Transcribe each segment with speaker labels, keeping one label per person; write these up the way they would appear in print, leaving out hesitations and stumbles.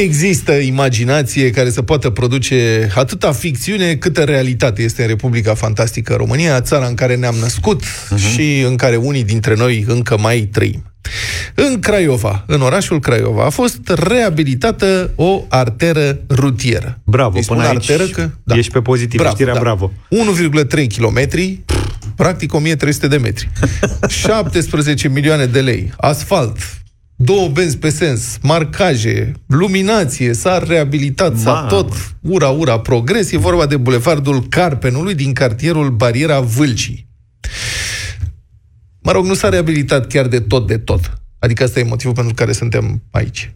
Speaker 1: există imaginație care să poată produce atâta ficțiune câtă realitate este în Republica Fantastică România, țara în care ne-am născut și în care unii dintre noi încă mai trăim. În Craiova, în orașul Craiova, a fost reabilitată o arteră rutieră.
Speaker 2: Bravo, până aici ești pe pozitiv, știrea bravo.
Speaker 1: 1,3 km, practic 1300 de metri. 17 milioane de lei, asfalt, 2 benzi pe sens, marcaje, luminație, s-a reabilitat, s-a tot ura, progres. E vorba de bulevardul Carpenului din cartierul Bariera Vâlcii. Mă rog, nu s-a reabilitat chiar de tot. Adică ăsta e motivul pentru care suntem aici.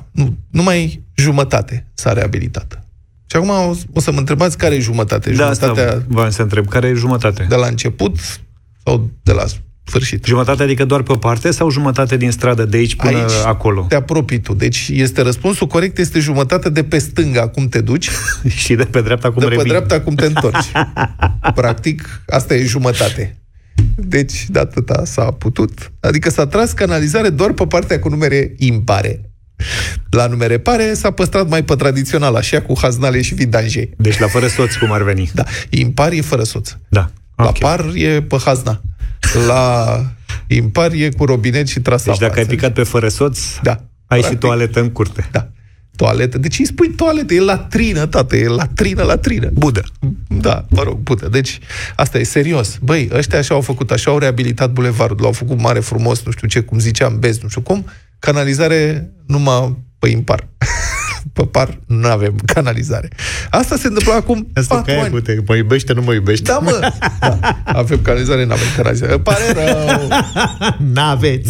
Speaker 1: Numai jumătate s-a reabilitat. Și acum o să mă întrebați care e jumătate.
Speaker 2: Da, asta v-am să întreb. Care e jumătate?
Speaker 1: De la început sau de la sfârșit?
Speaker 2: Jumătate, adică doar pe o parte sau jumătate din stradă de aici până acolo?
Speaker 1: Te apropii tu. Deci răspunsul corect este jumătate de pe stânga cum te duci
Speaker 2: și de pe dreapta cum revii.
Speaker 1: De pe dreapta cum te întorci. Practic, asta e jumătate. Deci, de atâta s-a putut. Adică s-a tras canalizare doar pe partea cu numere impare. La numere pare s-a păstrat mai pe tradițional, așa, cu haznale și vidanje.
Speaker 2: Deci la fără soț, cum ar veni.
Speaker 1: Da. Impar e fără soț.
Speaker 2: Da.
Speaker 1: La par e pe hazna. La impar e cu robinet și trasapa.
Speaker 2: Deci dacă ai picat pe fără soț, ai și toaletă în curte.
Speaker 1: Da. Toaletă. De ce îi spui toaletă? E latrină, tată, e latrină.
Speaker 2: Budă.
Speaker 1: Da, mă rog, budă. Deci, asta e serios. Băi, ăștia așa au făcut, așa au reabilitat bulevardul, l-au făcut mare, frumos, nu știu ce, cum ziceam, bez, nu știu cum, canalizare numai pe impar. Pe par nu avem canalizare. Asta se întâmplă acum 4 ani.
Speaker 2: Mă iubește, nu mă iubește.
Speaker 1: Da, mă. Da. Avem canalizare, n-avem canalizare. Pare rău.
Speaker 2: N-aveți.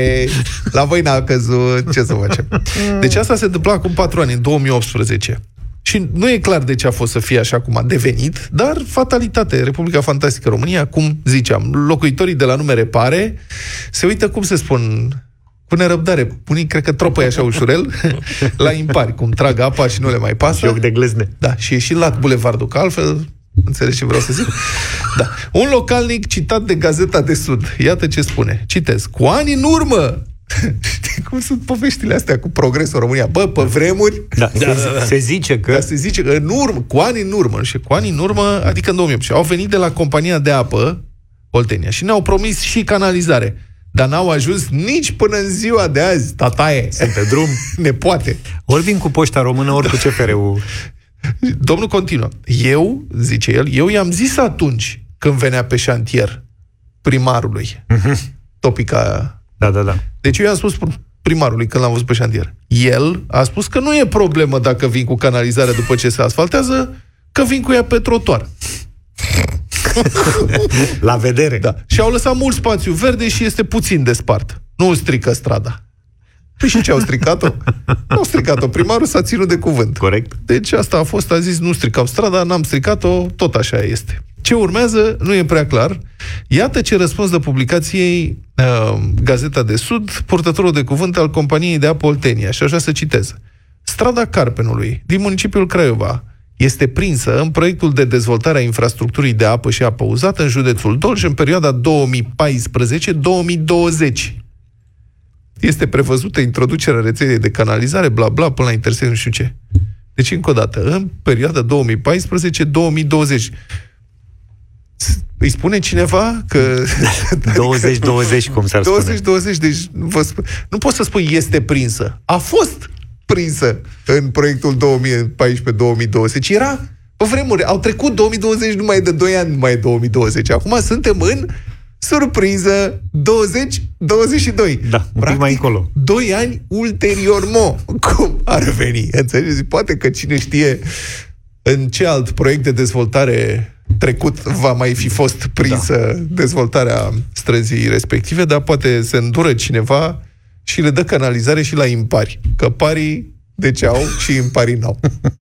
Speaker 1: La voi n-a căzut. Ce să facem? Deci asta se întâmplă acum 4 ani, în 2018. Și nu e clar de ce a fost să fie așa cum a devenit, dar fatalitate. Republica Fantastică România, cum ziceam, locuitorii de la numere pare se uită, cum se spun, cu nerăbdare. Unii cred că tropăi așa ușurel la impari, cum trag apa și nu le mai pasă.
Speaker 2: Joc de glezne.
Speaker 1: Da, și e și lat bulevardul, că altfel, înțelegi ce vreau să zic? Da. Un localnic citat de Gazeta de Sud. Iată ce spune. Citez. Cu ani în urmă, știi cum sunt poveștile astea cu progresul România? Bă, pe vremuri...
Speaker 2: Se zice că...
Speaker 1: Da, se zice că în urmă, cu ani în urmă, și cu ani în urmă, adică în 2008, au venit de la compania de apă Oltenia și ne-au promis și canalizare. Dar n-au ajuns nici până în ziua de azi, tataie.
Speaker 2: Sunt pe drum.
Speaker 1: Nepoate.
Speaker 2: Ori vin cu Poșta Română, ori cu CFR-ul.
Speaker 1: Domnul continuă. Zice el, eu i-am zis atunci, când venea pe șantier, primarului, topica...
Speaker 2: Da.
Speaker 1: Deci eu i-am spus primarului când l-am văzut pe șantier. El a spus că nu e problemă dacă vin cu canalizare după ce se asfaltează, că vin cu ea pe trotuar.
Speaker 2: La vedere.
Speaker 1: Da. Și au lăsat mult spațiu verde și este puțin de spart. Nu strică strada. Păi și ce au stricat-o? Nu au stricat-o. Primarul s-a ținut de cuvânt.
Speaker 2: Corect.
Speaker 1: Deci asta a fost, a zis, nu stricau strada, n-am stricat-o, tot așa este. Ce urmează nu e prea clar. Iată ce răspuns de publicației Gazeta de Sud, purtătorul de cuvânt al companiei de apă Oltenia. Și așa să citez. Strada Carpenului, din municipiul Craiova, este prinsă în proiectul de dezvoltare a infrastructurii de apă și apă uzată în județul Dolj în perioada 2014-2020. Este prevăzută introducerea rețelei de canalizare, bla bla, până la intersecție, nu știu ce. Deci, încă o dată, în perioada 2014-2020. Îi spune cineva că...
Speaker 2: 2020, cum s-ar spune.
Speaker 1: 2020, deci nu pot să spui este prinsă. A fost prinsă în proiectul 2014-2020. Era pe vremuri. Au trecut 2020, nu mai e de 2 ani, nu mai e 2020. Acum suntem în surpriză 2022.
Speaker 2: Da, un pic mai încolo.
Speaker 1: 2 ani ulterior, cum ar veni? Înțelegeți? Poate că cine știe în ce alt proiect de dezvoltare trecut va mai fi fost prinsă dezvoltarea străzii respective, dar poate se îndură cineva și le dă canalizare și la impari. Că parii de ce au și imparii n-au.